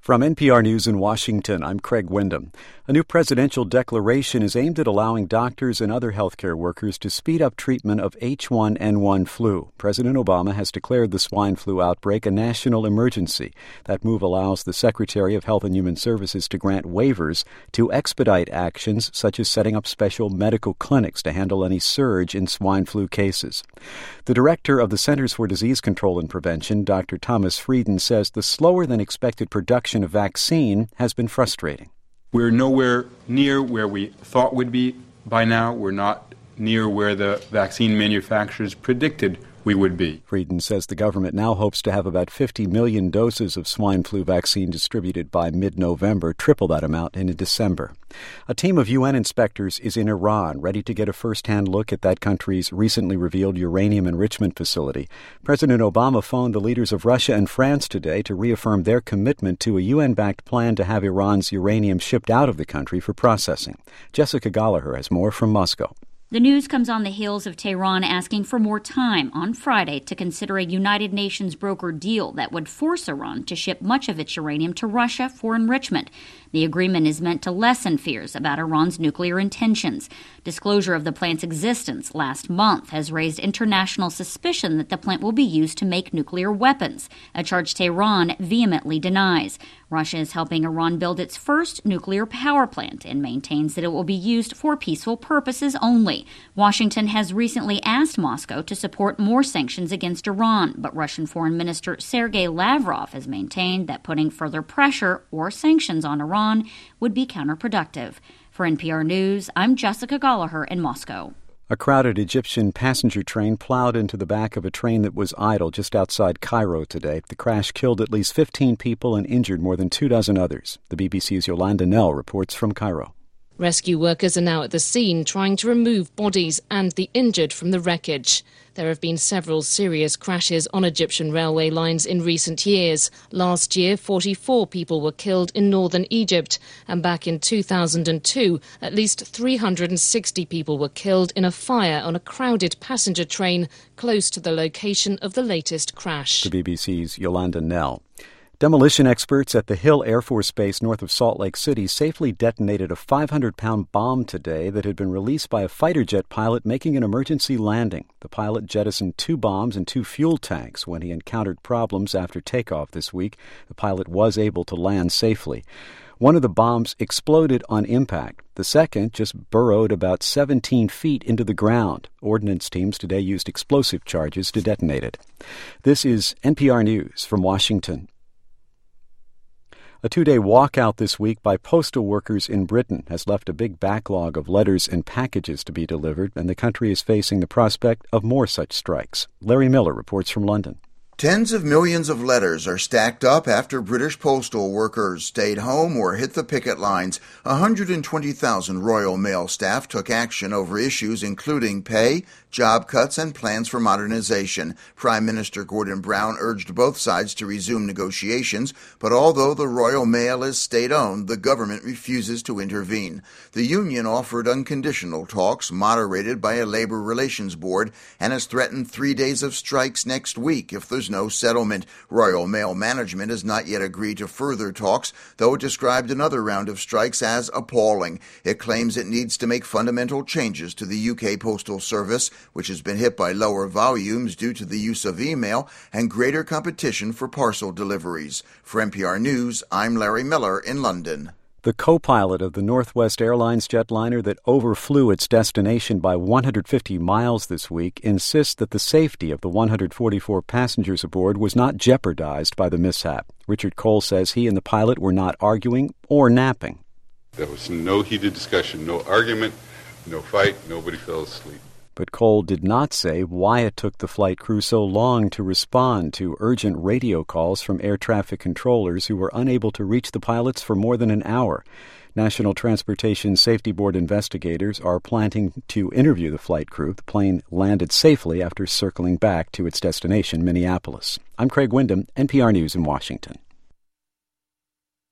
From NPR News in Washington, I'm Craig Windham. A new presidential declaration is aimed at allowing doctors and other healthcare workers to speed up treatment of H1N1 flu. President Obama has declared the swine flu outbreak a national emergency. That move allows the Secretary of Health and Human Services to grant waivers to expedite actions such as setting up special medical clinics to handle any surge in swine flu cases. The director of the Centers for Disease Control and Prevention, Dr. Thomas Frieden, says the slower-than-expected production of vaccine has been frustrating. We're nowhere near where we thought we'd be by now. We're not near where the vaccine manufacturers predicted we would be. Frieden says the government now hopes to have about 50 million doses of swine flu vaccine distributed by mid-November, triple that amount in December. A team of UN inspectors is in Iran, ready to get a first-hand look at that country's recently revealed uranium enrichment facility. President Obama phoned the leaders of Russia and France today to reaffirm their commitment to a UN-backed plan to have Iran's uranium shipped out of the country for processing. Jessica Gallagher has more from Moscow. The news comes on the heels of Tehran asking for more time on Friday to consider a United Nations brokered deal that would force Iran to ship much of its uranium to Russia for enrichment. The agreement is meant to lessen fears about Iran's nuclear intentions. Disclosure of the plant's existence last month has raised international suspicion that the plant will be used to make nuclear weapons, a charge Tehran vehemently denies. Russia is helping Iran build its first nuclear power plant and maintains that it will be used for peaceful purposes only. Washington has recently asked Moscow to support more sanctions against Iran, but Russian Foreign Minister Sergei Lavrov has maintained that putting further pressure or sanctions on Iran would be counterproductive. For NPR News, I'm Jessica Gallagher in Moscow. A crowded Egyptian passenger train plowed into the back of a train that was idle just outside Cairo today. The crash killed at least 15 people and injured more than 24 others. The BBC's Yolanda Nell reports from Cairo. Rescue workers are now at the scene trying to remove bodies and the injured from the wreckage. There have been several serious crashes on Egyptian railway lines in recent years. Last year, 44 people were killed in northern Egypt, and back in 2002, at least 360 people were killed in a fire on a crowded passenger train close to the location of the latest crash. The BBC's Yolanda Nell. Demolition experts at the Hill Air Force Base north of Salt Lake City safely detonated a 500-pound bomb today that had been released by a fighter jet pilot making an emergency landing. The pilot jettisoned 2 bombs and 2 fuel tanks when he encountered problems after takeoff this week. The pilot was able to land safely. One of the bombs exploded on impact. The second just burrowed about 17 feet into the ground. Ordnance teams today used explosive charges to detonate it. This is NPR News from Washington. A 2-day walkout this week by postal workers in Britain has left a big backlog of letters and packages to be delivered, and the country is facing the prospect of more such strikes. Larry Miller reports from London. Tens of millions of letters are stacked up after British postal workers stayed home or hit the picket lines. 120,000 Royal Mail staff took action over issues including pay, job cuts, and plans for modernization. Prime Minister Gordon Brown urged both sides to resume negotiations, but although the Royal Mail is state-owned, the government refuses to intervene. The union offered unconditional talks moderated by a labor relations board and has threatened 3 days of strikes next week if there's no settlement. Royal Mail management has not yet agreed to further talks, though it described another round of strikes as appalling. It claims it needs to make fundamental changes to the UK Postal Service, which has been hit by lower volumes due to the use of email and greater competition for parcel deliveries. For NPR News, I'm Larry Miller in London. The co-pilot of the Northwest Airlines jetliner that overflew its destination by 150 miles this week insists that the safety of the 144 passengers aboard was not jeopardized by the mishap. Richard Cole says he and the pilot were not arguing or napping. There was no heated discussion, no argument, no fight, nobody fell asleep. But Cole did not say why it took the flight crew so long to respond to urgent radio calls from air traffic controllers who were unable to reach the pilots for more than an hour. National Transportation Safety Board investigators are planning to interview the flight crew. The plane landed safely after circling back to its destination, Minneapolis. I'm Craig Windham, NPR News in Washington.